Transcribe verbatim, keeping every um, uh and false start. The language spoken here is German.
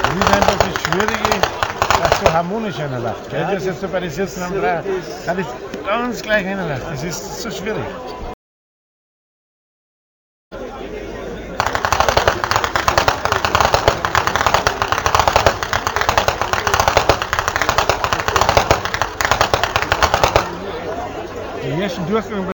Das ist einfach das Schwierige, dass so harmonisch einer läuft. Gell? Ja, Das ist jetzt so bei den Sitzen am Dreier. Das ist ganz gleich einer läuft. Das ist so schwierig. Den ersten Durchgang